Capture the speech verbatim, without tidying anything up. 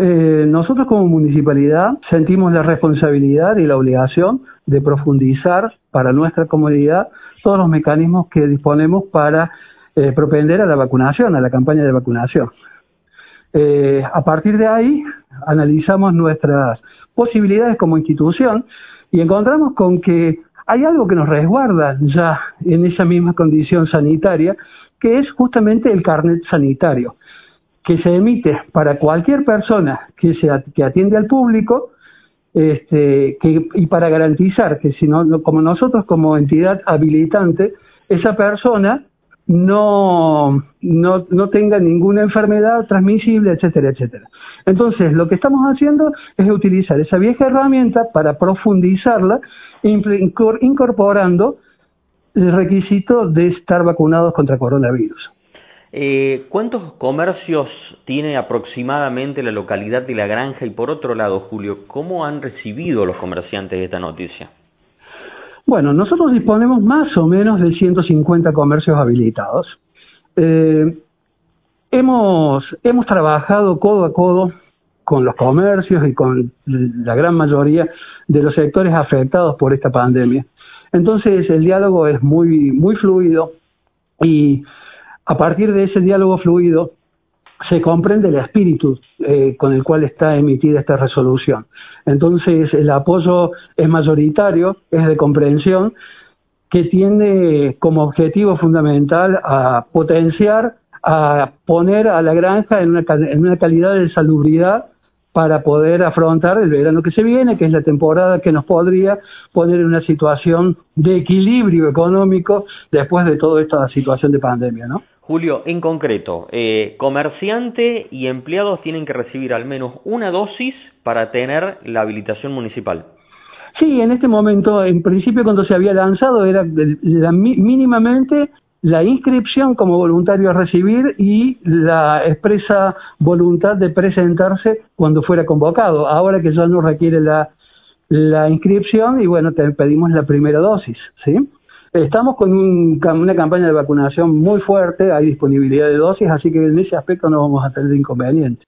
eh, nosotros como municipalidad sentimos la responsabilidad y la obligación de profundizar para nuestra comunidad todos los mecanismos que disponemos para eh, propender a la vacunación, a la campaña de vacunación. Eh, a partir de ahí, analizamos nuestras posibilidades como institución y encontramos con que hay algo que nos resguarda ya en esa misma condición sanitaria, que es justamente el carnet sanitario, que se emite para cualquier persona que, se, que atiende al público, este, que, y para garantizar que si no, como nosotros como entidad habilitante, esa persona no, no, no tenga ninguna enfermedad transmisible, etcétera, etcétera. Entonces, lo que estamos haciendo es utilizar esa vieja herramienta para profundizarla, incorporando el requisito de estar vacunados contra coronavirus. Eh, ¿Cuántos comercios tiene aproximadamente la localidad de La Granja? Y por otro lado, Julio, ¿cómo han recibido los comerciantes esta noticia? Bueno, nosotros disponemos más o menos de ciento cincuenta comercios habilitados. Eh, hemos, hemos trabajado codo a codo con los comercios y con la gran mayoría de los sectores afectados por esta pandemia. Entonces, el diálogo es muy, muy fluido y a partir de ese diálogo fluido se comprende el espíritu eh, con el cual está emitida esta resolución. Entonces, el apoyo es mayoritario, es de comprensión, que tiene como objetivo fundamental a potenciar, a poner a La Granja en una, en una calidad de salubridad para poder afrontar el verano que se viene, que es la temporada que nos podría poner en una situación de equilibrio económico después de toda esta situación de pandemia, ¿no? Julio, en concreto, eh, comerciante y empleados tienen que recibir al menos una dosis para tener la habilitación municipal. Sí, en este momento, en principio cuando se había lanzado era la, mínimamente la inscripción como voluntario a recibir y la expresa voluntad de presentarse cuando fuera convocado. Ahora que ya no requiere la, la inscripción y bueno, te pedimos la primera dosis, ¿sí? Estamos con un, una campaña de vacunación muy fuerte, hay disponibilidad de dosis, así que en ese aspecto no vamos a tener inconvenientes.